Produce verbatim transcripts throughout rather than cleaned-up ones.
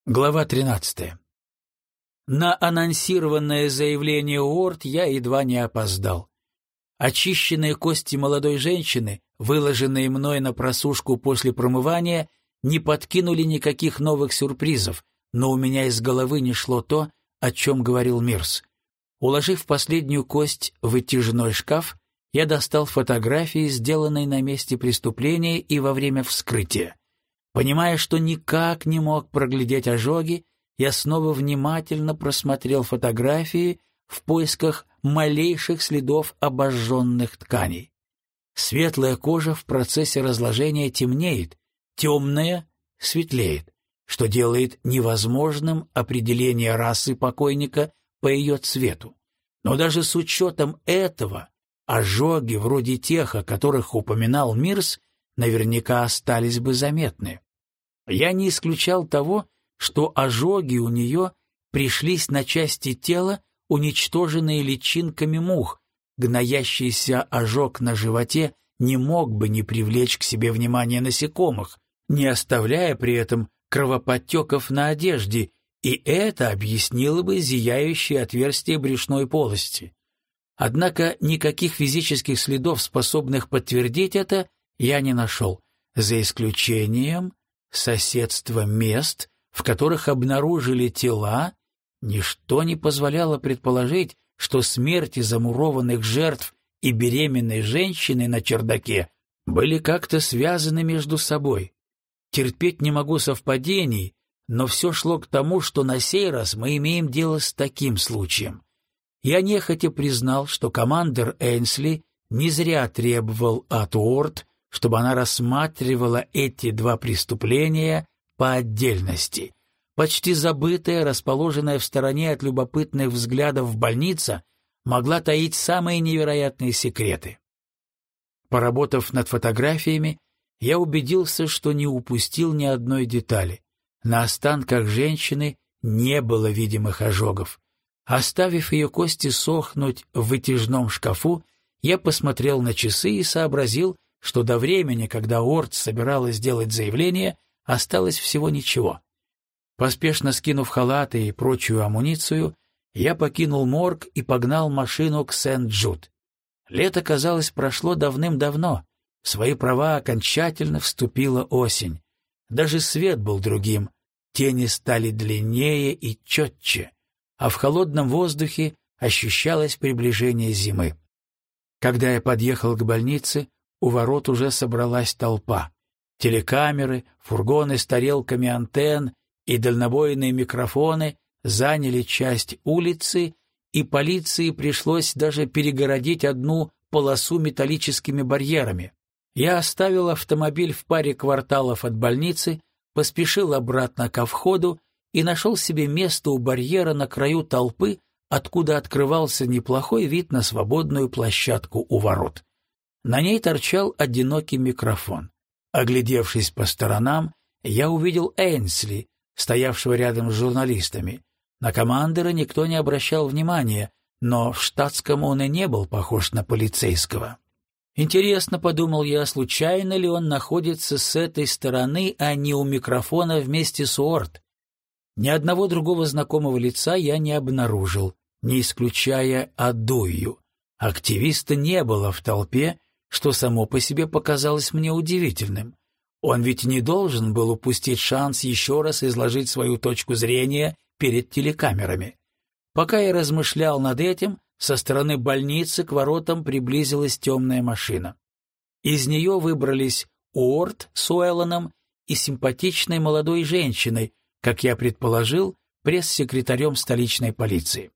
Глава тринадцатая. На анонсированное заявление Уорд я едва не опоздал. Очищенные кости молодой женщины, выложенные мной на просушку после промывания, не подкинули никаких новых сюрпризов, но у меня из головы не шло то, о чем говорил Мирс. Уложив последнюю кость в вытяжной шкаф, я достал фотографии, сделанные на месте преступления и во время вскрытия. Понимая, что никак не мог проглядеть ожоги, я снова внимательно просмотрел фотографии в поисках малейших следов обожженных тканей. Светлая кожа в процессе разложения темнеет, темная светлеет, что делает невозможным определение расы покойника по ее цвету. Но даже с учетом этого, ожоги вроде тех, о которых упоминал Мирс, наверняка остались бы заметны. Я не исключал того, что ожоги у нее пришлись на части тела, уничтоженные личинками мух. Гноящийся ожог на животе не мог бы не привлечь к себе внимание насекомых, не оставляя при этом кровоподтеков на одежде, и это объяснило бы зияющее отверстие брюшной полости. Однако никаких физических следов, способных подтвердить это, я не нашел, за исключением соседства мест, в которых обнаружили тела. Ничто не позволяло предположить, что смерти замурованных жертв и беременной женщины на чердаке были как-то связаны между собой. Терпеть не могу совпадений, но все шло к тому, что на сей раз мы имеем дело с таким случаем. Я нехотя признал, что командир Эйнсли не зря требовал от Уорд, чтобы она рассматривала эти два преступления по отдельности. Почти забытая, расположенная в стороне от любопытных взглядов больница, могла таить самые невероятные секреты. Поработав над фотографиями, я убедился, что не упустил ни одной детали. На останках женщины не было видимых ожогов. Оставив ее кости сохнуть в вытяжном шкафу, я посмотрел на часы и сообразил, что до времени, когда Уорд собиралась сделать заявление, осталось всего ничего. Поспешно скинув халаты и прочую амуницию, я покинул морг и погнал машину к Сент-Джуд. Лето, казалось, прошло давным-давно. В свои права окончательно вступила осень. Даже свет был другим, тени стали длиннее и четче, а в холодном воздухе ощущалось приближение зимы. Когда я подъехал к больнице, у ворот уже собралась толпа. Телекамеры, фургоны с тарелками антенн и дальнобойные микрофоны заняли часть улицы, и полиции пришлось даже перегородить одну полосу металлическими барьерами. Я оставил автомобиль в паре кварталов от больницы, поспешил обратно ко входу и нашел себе место у барьера на краю толпы, откуда открывался неплохой вид на свободную площадку у ворот. На ней торчал одинокий микрофон. Оглядевшись по сторонам, я увидел Эйнсли, стоявшего рядом с журналистами. На командира никто не обращал внимания, но в штатском он и не был похож на полицейского. Интересно, подумал я, случайно ли он находится с этой стороны, а не у микрофона вместе с Уорд. Ни одного другого знакомого лица я не обнаружил, не исключая Адую. Активиста не было в толпе, что само по себе показалось мне удивительным. Он ведь не должен был упустить шанс еще раз изложить свою точку зрения перед телекамерами. Пока я размышлял над этим, со стороны больницы к воротам приблизилась темная машина. Из нее выбрались Уорд с Уэллоном и симпатичной молодой женщиной, как я предположил, пресс-секретарем столичной полиции.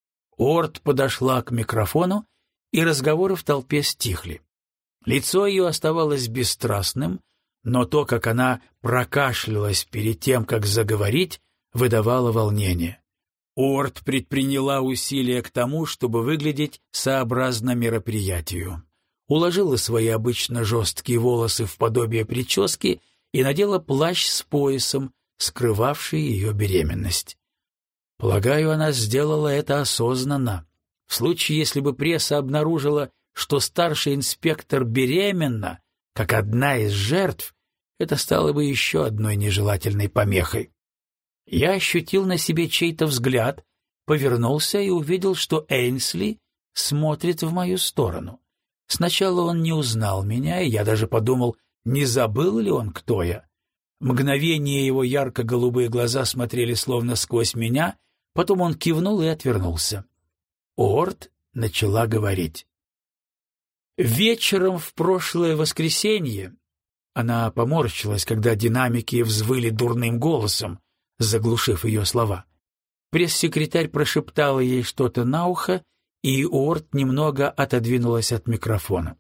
Уорд подошла к микрофону, и разговоры в толпе стихли. Лицо ее оставалось бесстрастным, но то, как она прокашлялась перед тем, как заговорить, выдавало волнение. Уорд предприняла усилия к тому, чтобы выглядеть сообразно мероприятию. Уложила свои обычно жесткие волосы в подобие прически и надела плащ с поясом, скрывавший ее беременность. Полагаю, она сделала это осознанно. В случае, если бы пресса обнаружила, что старший инспектор беременна, как одна из жертв, это стало бы еще одной нежелательной помехой. Я ощутил на себе чей-то взгляд, повернулся и увидел, что Эйнсли смотрит в мою сторону. Сначала он не узнал меня, и я даже подумал, не забыл ли он, кто я. Мгновение его ярко-голубые глаза смотрели словно сквозь меня, потом он кивнул и отвернулся. Уорд начала говорить. Вечером в прошлое воскресенье она поморщилась, когда динамики взвыли дурным голосом, заглушив ее слова. Пресс-секретарь прошептала ей что-то на ухо, и Уорд немного отодвинулась от микрофона.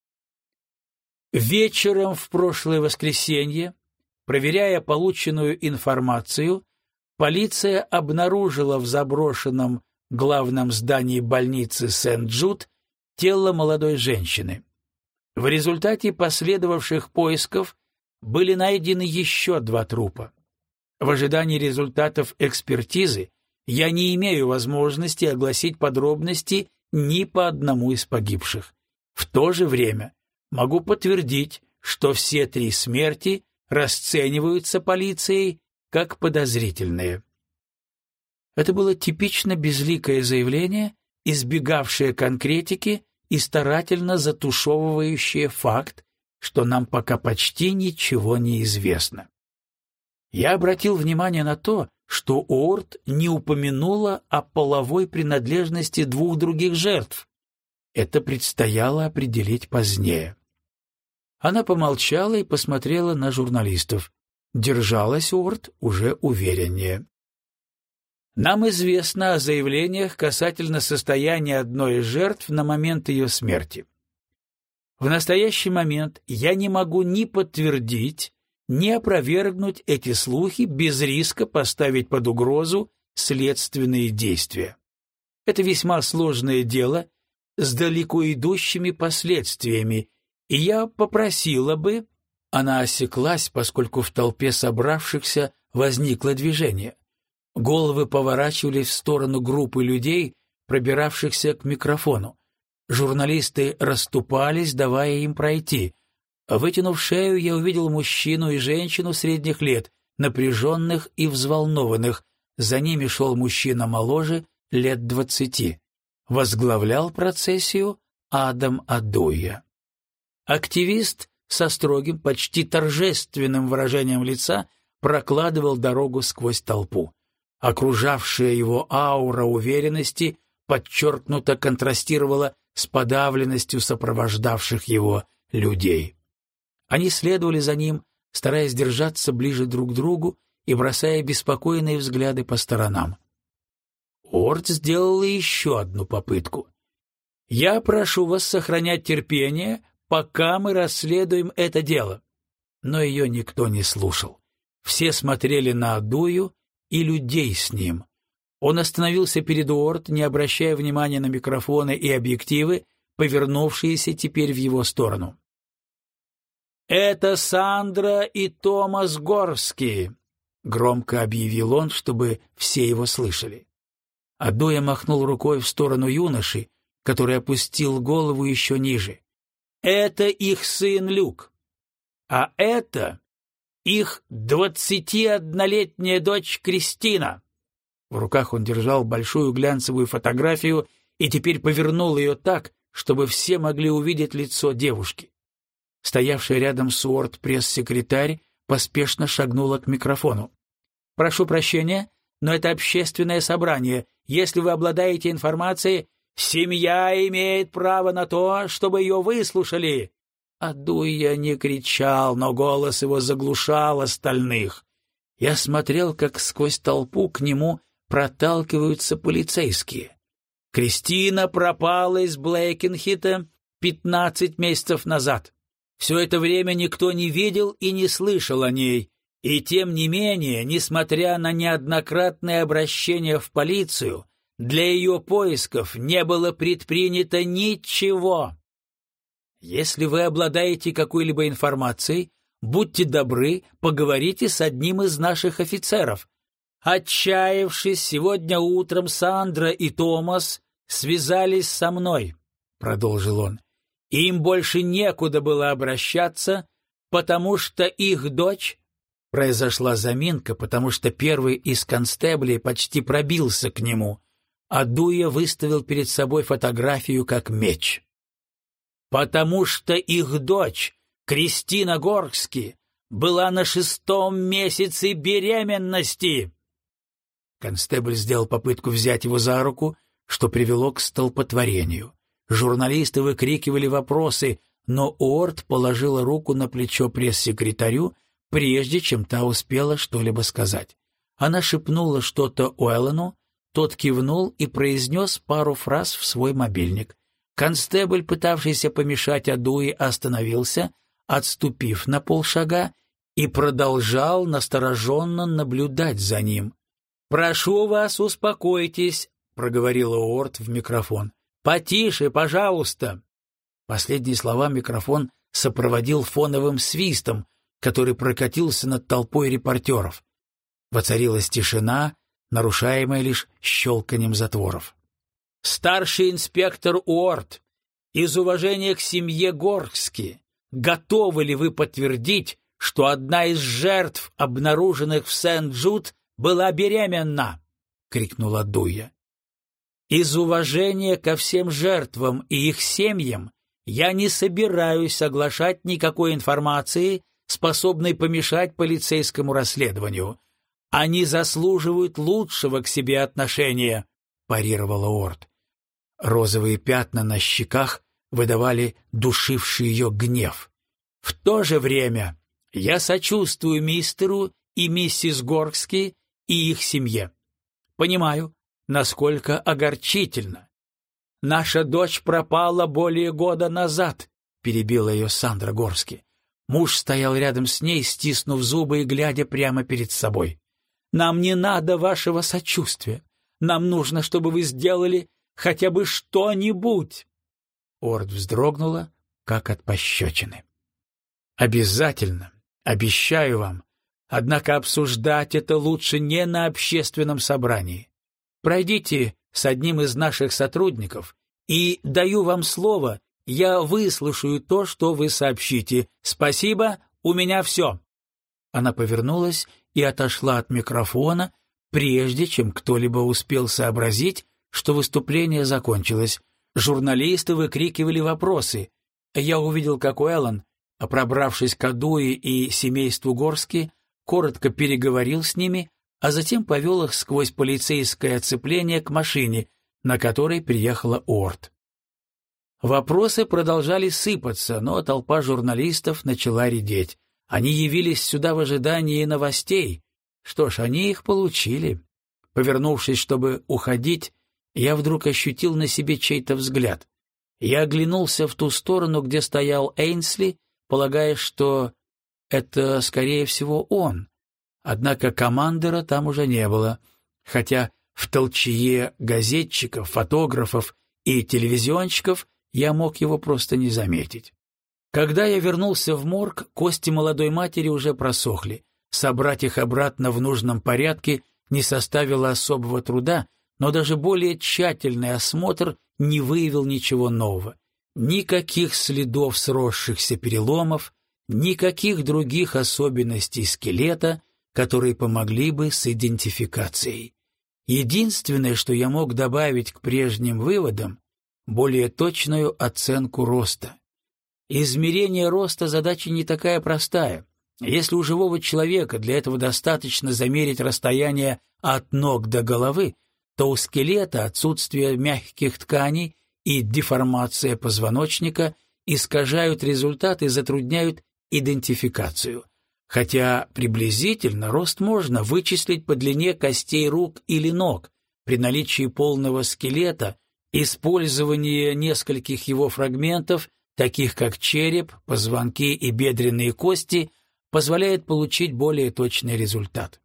Вечером в прошлое воскресенье, проверяя полученную информацию, полиция обнаружила в заброшенном главном здании больницы Сент-Джуд тело молодой женщины. В результате последовавших поисков были найдены еще два трупа. В ожидании результатов экспертизы я не имею возможности огласить подробности ни по одному из погибших. В то же время могу подтвердить, что все три смерти расцениваются полицией как подозрительные. Это было типично безликое заявление, избегавшее конкретики и старательно затушевывающее факт, что нам пока почти ничего не известно. Я обратил внимание на то, что Уорд не упомянула о половой принадлежности двух других жертв. Это предстояло определить позднее. Она помолчала и посмотрела на журналистов. Держалась Уорд уже увереннее. Нам известно о заявлениях касательно состояния одной из жертв на момент ее смерти. В настоящий момент я не могу ни подтвердить, ни опровергнуть эти слухи без риска поставить под угрозу следственные действия. Это весьма сложное дело с далеко идущими последствиями, и я попросила бы... Она осеклась, поскольку в толпе собравшихся возникло движение. Головы поворачивались в сторону группы людей, пробиравшихся к микрофону. Журналисты расступались, давая им пройти. Вытянув шею, я увидел мужчину и женщину средних лет, напряженных и взволнованных. За ними шел мужчина моложе, лет двадцати. Возглавлял процессию Адам Адуя. Активист со строгим, почти торжественным выражением лица прокладывал дорогу сквозь толпу. Окружавшая его аура уверенности подчеркнуто контрастировала с подавленностью сопровождавших его людей. Они следовали за ним, стараясь держаться ближе друг к другу и бросая беспокойные взгляды по сторонам. Уорд сделала еще одну попытку. «Я прошу вас сохранять терпение, пока мы расследуем это дело». Но ее никто не слушал. Все смотрели на Адую и людей с ним. Он остановился перед Уорд, не обращая внимания на микрофоны и объективы, повернувшиеся теперь в его сторону. «Это Сандра и Томас Горски», — громко объявил он, чтобы все его слышали. Адуя махнул рукой в сторону юноши, который опустил голову еще ниже. «Это их сын Люк, а это их двадцатиоднолетняя дочь Кристина». В руках он держал большую глянцевую фотографию и теперь повернул ее так, чтобы все могли увидеть лицо девушки. Стоявшая рядом с Уорд пресс-секретарь поспешно шагнула к микрофону. «Прошу прощения, но это общественное собрание. Если вы обладаете информацией, семья имеет право на то, чтобы ее выслушали». Адуя не кричал, но голос его заглушал остальных. Я смотрел, как сквозь толпу к нему проталкиваются полицейские. Кристина пропала из Блэкенхита пятнадцать месяцев назад. Все это время никто не видел и не слышал о ней, и тем не менее, несмотря на неоднократные обращения в полицию, для ее поисков не было предпринято ничего. Если вы обладаете какой-либо информацией, будьте добры, поговорите с одним из наших офицеров. Отчаявшись, сегодня утром Сандра и Томас связались со мной, — продолжил он. Им больше некуда было обращаться, потому что их дочь Произошла заминка, потому что первый из констеблей почти пробился к нему, а Дуя выставил перед собой фотографию как меч. «Потому что их дочь, Кристина Горски, была на шестом месяце беременности!» Констебль сделал попытку взять его за руку, что привело к столпотворению. Журналисты выкрикивали вопросы, но Уорд положила руку на плечо пресс-секретарю, прежде чем та успела что-либо сказать. Она шепнула что-то Уэллену, тот кивнул и произнес пару фраз в свой мобильник. Констебль, пытавшийся помешать Адуи, остановился, отступив на полшага, и продолжал настороженно наблюдать за ним. «Прошу вас, успокойтесь», — проговорила Уорд в микрофон. «Потише, пожалуйста». Последние слова микрофон сопроводил фоновым свистом, который прокатился над толпой репортеров. Воцарилась тишина, нарушаемая лишь щелканием затворов. «Старший инспектор Уорд, из уважения к семье Горски, готовы ли вы подтвердить, что одна из жертв, обнаруженных в Сент-Джуд, была беременна?» — крикнула Дуя. «Из уважения ко всем жертвам и их семьям я не собираюсь соглашать никакой информации, способной помешать полицейскому расследованию. Они заслуживают лучшего к себе отношения», — парировала Уорд. Розовые пятна на щеках выдавали душивший ее гнев. «В то же время я сочувствую мистеру и миссис Горски и их семье. Понимаю, насколько огорчительно. Наша дочь пропала более года назад», — перебила ее Сандра Горски. Муж стоял рядом с ней, стиснув зубы и глядя прямо перед собой. «Нам не надо вашего сочувствия. Нам нужно, чтобы вы сделали хотя бы что-нибудь». Уорд вздрогнула, как от пощечины. «Обязательно, обещаю вам. Однако обсуждать это лучше не на общественном собрании. Пройдите с одним из наших сотрудников, и, даю вам слово, я выслушаю то, что вы сообщите. Спасибо, у меня все». Она повернулась и отошла от микрофона, прежде чем кто-либо успел сообразить, что выступление закончилось. Журналисты выкрикивали вопросы. Я увидел, как Уэллен, пробравшись к Адуи и семейству Горски, коротко переговорил с ними, а затем повел их сквозь полицейское оцепление к машине, на которой приехала Уорд. Вопросы продолжали сыпаться, но толпа журналистов начала редеть. Они явились сюда в ожидании новостей. Что ж, они их получили. Повернувшись, чтобы уходить, я вдруг ощутил на себе чей-то взгляд. Я оглянулся в ту сторону, где стоял Эйнсли, полагая, что это, скорее всего, он. Однако командора там уже не было, хотя в толчее газетчиков, фотографов и телевизионщиков я мог его просто не заметить. Когда я вернулся в морг, кости молодой матери уже просохли. Собрать их обратно в нужном порядке не составило особого труда, но даже более тщательный осмотр не выявил ничего нового. Никаких следов сросшихся переломов, никаких других особенностей скелета, которые помогли бы с идентификацией. Единственное, что я мог добавить к прежним выводам, более точную оценку роста. Измерение роста задача не такая простая. Если у живого человека для этого достаточно замерить расстояние от ног до головы, то у скелета отсутствие мягких тканей и деформация позвоночника искажают результат и затрудняют идентификацию. Хотя приблизительно рост можно вычислить по длине костей рук или ног. При наличии полного скелета использование нескольких его фрагментов, таких как череп, позвонки и бедренные кости, позволяет получить более точный результат.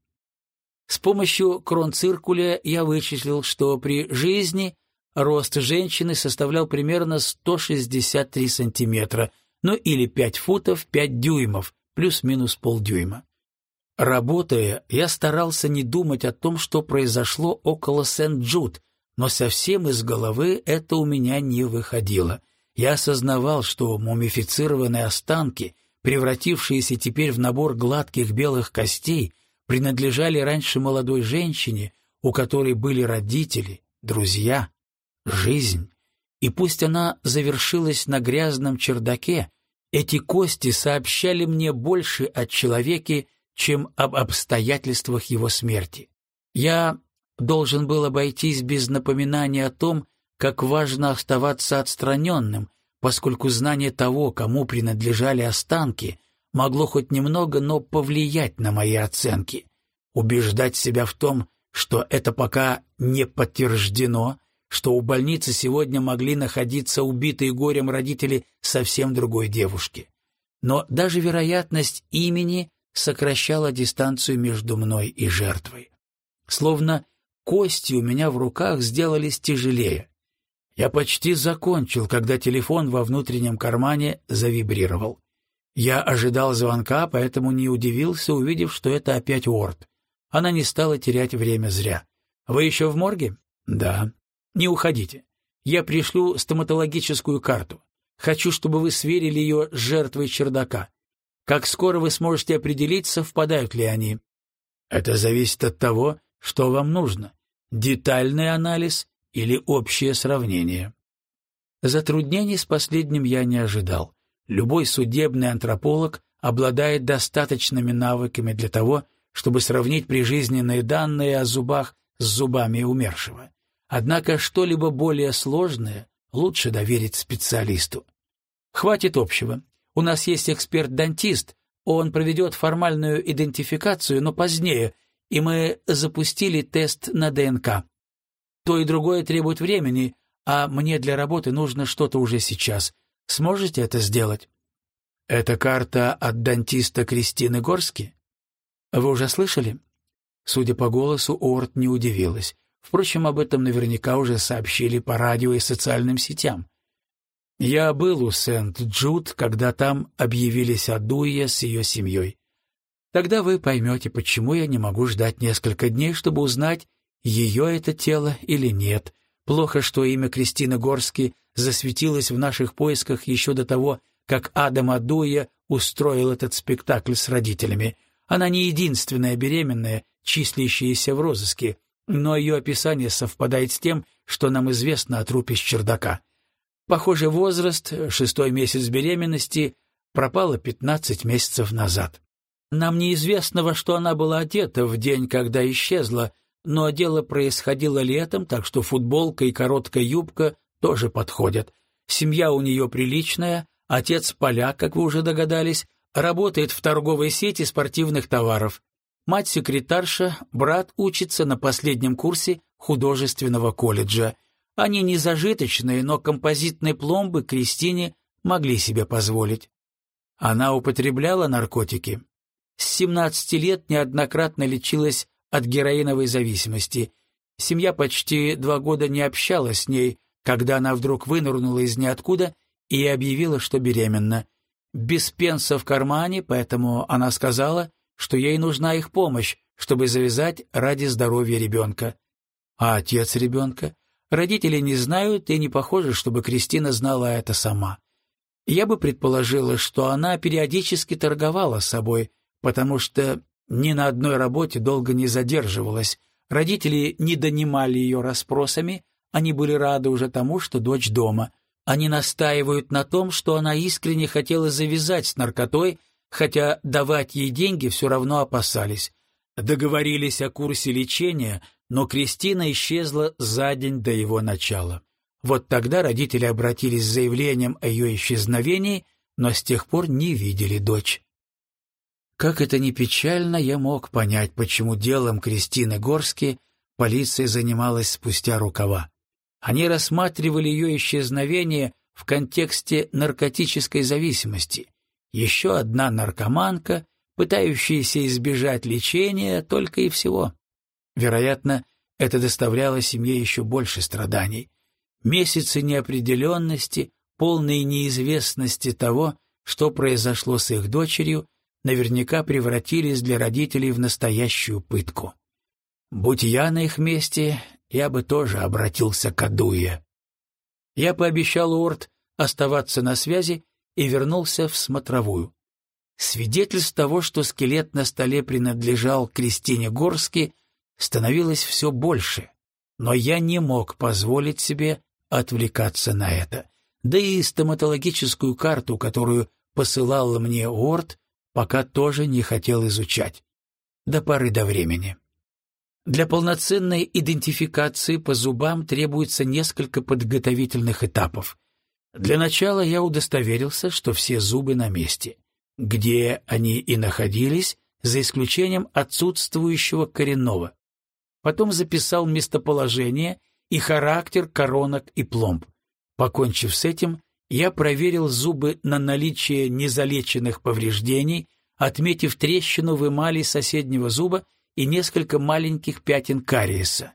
С помощью кронциркуля я вычислил, что при жизни рост женщины составлял примерно сто шестьдесят три сантиметра, ну или пять футов пять дюймов, плюс-минус полдюйма. Работая, я старался не думать о том, что произошло около Сент-Джуд, но совсем из головы это у меня не выходило. Я осознавал, что мумифицированные останки превратившиеся теперь в набор гладких белых костей, принадлежали раньше молодой женщине, у которой были родители, друзья, жизнь. И пусть она завершилась на грязном чердаке, эти кости сообщали мне больше о человеке, чем об обстоятельствах его смерти. Я должен был обойтись без напоминания о том, как важно оставаться отстраненным, поскольку знание того, кому принадлежали останки, могло хоть немного, но повлиять на мои оценки. Убеждать себя в том, что это пока не подтверждено, что у больницы сегодня могли находиться убитые горем родители совсем другой девушки. Но даже вероятность имени сокращала дистанцию между мной и жертвой. Словно кости у меня в руках сделались тяжелее. Я почти закончил, когда телефон во внутреннем кармане завибрировал. Я ожидал звонка, поэтому не удивился, увидев, что это опять Уорд. Она не стала терять время зря. «Вы еще в морге?» «Да». «Не уходите. Я пришлю стоматологическую карту. Хочу, чтобы вы сверили ее с жертвой чердака. Как скоро вы сможете определить, совпадают ли они?» «Это зависит от того, что вам нужно. Детальный анализ или общее сравнение?» Затруднений с последним я не ожидал. Любой судебный антрополог обладает достаточными навыками для того, чтобы сравнить прижизненные данные о зубах с зубами умершего. Однако что-либо более сложное лучше доверить специалисту. Хватит общего. У нас есть эксперт-дантист, он проведет формальную идентификацию, но позднее, и мы запустили тест на ДНК. То и другое требует времени, а мне для работы нужно что-то уже сейчас. Сможете это сделать? Это карта от дантиста Кристины Горски? Вы уже слышали? Судя по голосу, Уорд не удивилась. Впрочем, об этом наверняка уже сообщили по радио и социальным сетям. Я был у Сент-Джуд, когда там объявились Адуя с ее семьей. Тогда вы поймете, почему я не могу ждать несколько дней, чтобы узнать, ее это тело или нет. Плохо, что имя Кристины Горски засветилось в наших поисках еще до того, как Адам Адуя устроил этот спектакль с родителями. Она не единственная беременная, числящаяся в розыске, но ее описание совпадает с тем, что нам известно о трупе с чердака. Похоже, возраст, шестой месяц беременности, пропала пятнадцать месяцев назад. Нам неизвестно, во что она была одета в день, когда исчезла, но дело происходило летом, так что футболка и короткая юбка тоже подходят. Семья у нее приличная, отец поляк, как вы уже догадались, работает в торговой сети спортивных товаров. Мать секретарша, брат учится на последнем курсе художественного колледжа. Они не зажиточные, но композитные пломбы Кристине могли себе позволить. Она употребляла наркотики. С семнадцати лет неоднократно лечилась от героиновой зависимости. Семья почти два года не общалась с ней, когда она вдруг вынырнула из ниоткуда и объявила, что беременна. Без пенса в кармане, поэтому она сказала, что ей нужна их помощь, чтобы завязать ради здоровья ребенка. А отец ребенка? Родители не знают, и не похоже, чтобы Кристина знала это сама. Я бы предположила, что она периодически торговала собой, потому что ни на одной работе долго не задерживалась. Родители не донимали ее расспросами, они были рады уже тому, что дочь дома. Они настаивают на том, что она искренне хотела завязать с наркотой, хотя давать ей деньги все равно опасались. Договорились о курсе лечения, но Кристина исчезла за день до его начала. Вот тогда родители обратились с заявлением о ее исчезновении, но с тех пор не видели дочь. Как это ни печально, я мог понять, почему делом Кристины Горски полиция занималась спустя рукава. Они рассматривали ее исчезновение в контексте наркотической зависимости. Еще одна наркоманка, пытающаяся избежать лечения, только и всего. Вероятно, это доставляло семье еще больше страданий. Месяцы неопределенности, полной неизвестности того, что произошло с их дочерью, наверняка превратились для родителей в настоящую пытку. Будь я на их месте, я бы тоже обратился к Адуе. Я пообещал Уорд оставаться на связи и вернулся в смотровую. Свидетельств того, что скелет на столе принадлежал Кристине Горски, становилось все больше, но я не мог позволить себе отвлекаться на это. Да и стоматологическую карту, которую посылала мне Уорд, пока тоже не хотел изучать. До поры до времени. Для полноценной идентификации по зубам требуется несколько подготовительных этапов. Для начала я удостоверился, что все зубы на месте, где они и находились, за исключением отсутствующего коренного. Потом записал местоположение и характер коронок и пломб. Покончив с этим, я проверил зубы на наличие незалеченных повреждений, отметив трещину в эмали соседнего зуба и несколько маленьких пятен кариеса.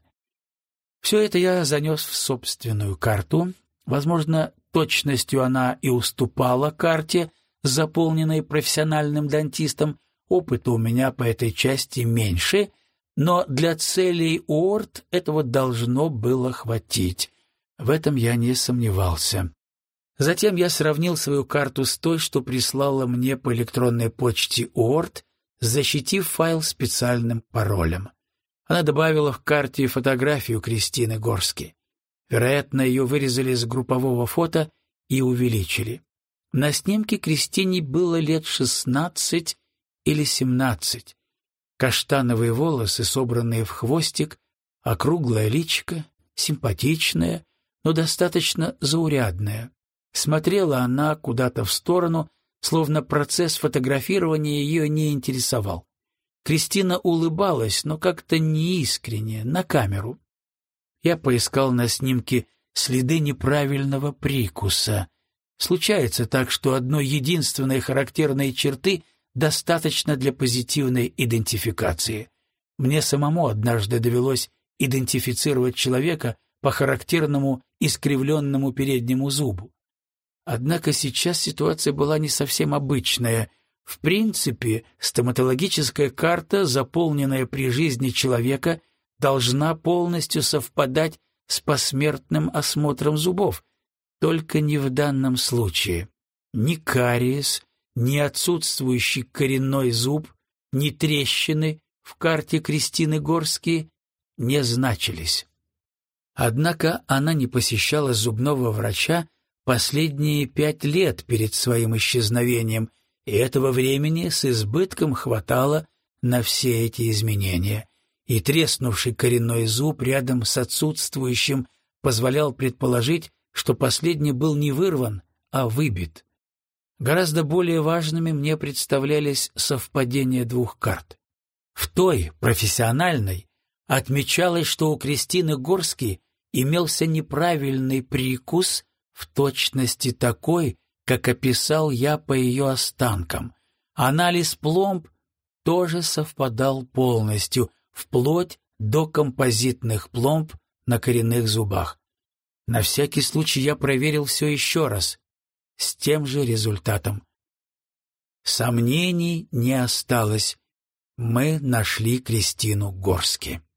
Все это я занес в собственную карту. Возможно, точностью она и уступала карте, заполненной профессиональным дантистом. Опыта у меня по этой части меньше, но для целей Уорд этого должно было хватить. В этом я не сомневался. Затем я сравнил свою карту с той, что прислала мне по электронной почте Уорд, защитив файл специальным паролем. Она добавила в карте фотографию Кристины Горски. Вероятно, ее вырезали с группового фото и увеличили. На снимке Кристине было лет шестнадцать или семнадцать. Каштановые волосы, собранные в хвостик, округлое личико, симпатичное, но достаточно заурядное. Смотрела она куда-то в сторону, словно процесс фотографирования ее не интересовал. Кристина улыбалась, но как-то неискренне, на камеру. Я поискал на снимке следы неправильного прикуса. Случается так, что одной единственной характерной черты достаточно для позитивной идентификации. Мне самому однажды довелось идентифицировать человека по характерному искривленному переднему зубу. Однако сейчас ситуация была не совсем обычная. В принципе, стоматологическая карта, заполненная при жизни человека, должна полностью совпадать с посмертным осмотром зубов. Только не в данном случае. Ни кариес, ни отсутствующий коренной зуб, ни трещины в карте Кристины Горски не значились. Однако она не посещала зубного врача последние пять лет перед своим исчезновением, и этого времени с избытком хватало на все эти изменения. И треснувший коренной зуб рядом с отсутствующим позволял предположить, что последний был не вырван, а выбит. Гораздо более важными мне представлялись совпадения двух карт. В той, профессиональной, отмечалось, что у Кристины Горски имелся неправильный прикус, в точности такой, как описал я по ее останкам. Анализ пломб тоже совпадал полностью, вплоть до композитных пломб на коренных зубах. На всякий случай я проверил все еще раз, с тем же результатом. Сомнений не осталось. Мы нашли Кристину Горски.